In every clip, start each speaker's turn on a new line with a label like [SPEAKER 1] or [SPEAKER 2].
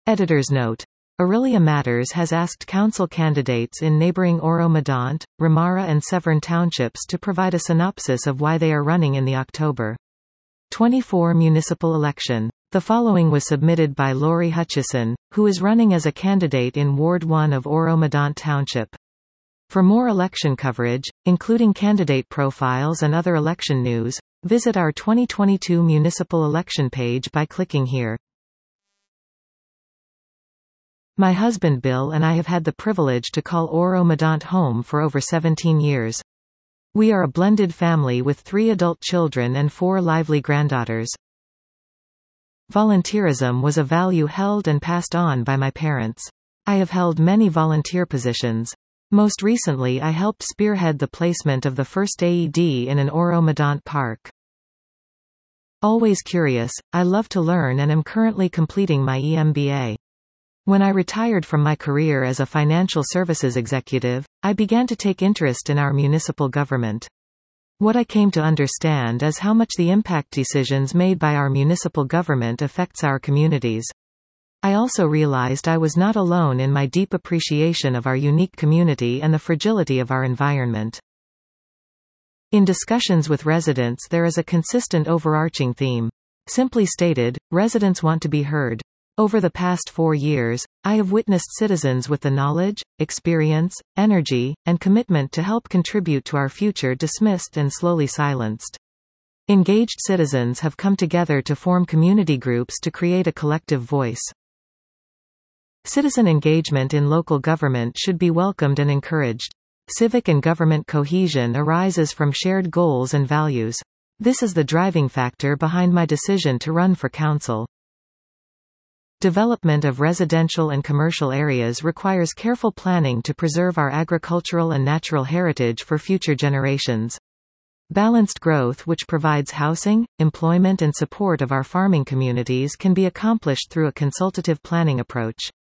[SPEAKER 1] Editor's note. Aurelia Matters has asked council candidates in neighboring Oro-Medonte, Ramara and Severn townships to provide a synopsis of why they are running in the October 24 municipal election. The following was submitted by Laurie Hutchison, who is running as a candidate in Ward 1 of Oro-Medonte Township. For more election coverage, including candidate profiles and other election news, visit our 2022 municipal election page by clicking here. My husband Bill and I have had the privilege to call Oro-Medonte home for over 17 years. We are a blended family with 3 adult children and 4 lively granddaughters. Volunteerism was a value held and passed on by my parents. I have held many volunteer positions. Most recently I helped spearhead the placement of the first AED in an Oro-Medonte park. Always curious, I love to learn and am currently completing my EMBA. When I retired from my career as a financial services executive, I began to take interest in our municipal government. What I came to understand is how much the impact decisions made by our municipal government affects our communities. I also realized I was not alone in my deep appreciation of our unique community and the fragility of our environment. In discussions with residents, there is a consistent overarching theme. Simply stated, residents want to be heard. Over the past 4 years, I have witnessed citizens with the knowledge, experience, energy, and commitment to help contribute to our future dismissed and slowly silenced. Engaged citizens have come together to form community groups to create a collective voice. Citizen engagement in local government should be welcomed and encouraged. Civic and government cohesion arises from shared goals and values. This is the driving factor behind my decision to run for council. Development of residential and commercial areas requires careful planning to preserve our agricultural and natural heritage for future generations. Balanced growth which provides housing, employment and support of our farming communities can be accomplished through a consultative planning approach.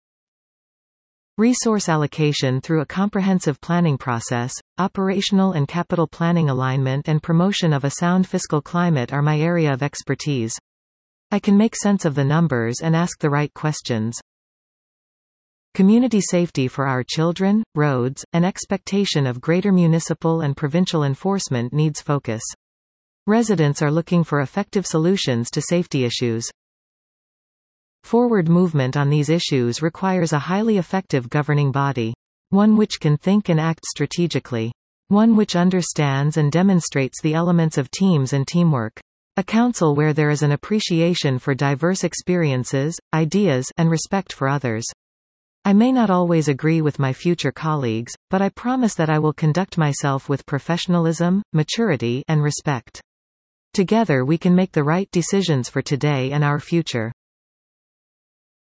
[SPEAKER 1] Resource allocation through a comprehensive planning process, operational and capital planning alignment and promotion of a sound fiscal climate are my area of expertise. I can make sense of the numbers and ask the right questions. Community safety for our children, roads, and expectation of greater municipal and provincial enforcement needs focus. Residents are looking for effective solutions to safety issues. Forward movement on these issues requires a highly effective governing body. One which can think and act strategically. One which understands and demonstrates the elements of teams and teamwork. A council where there is an appreciation for diverse experiences, ideas, and respect for others. I may not always agree with my future colleagues, but I promise that I will conduct myself with professionalism, maturity, and respect. Together we can make the right decisions for today and our future.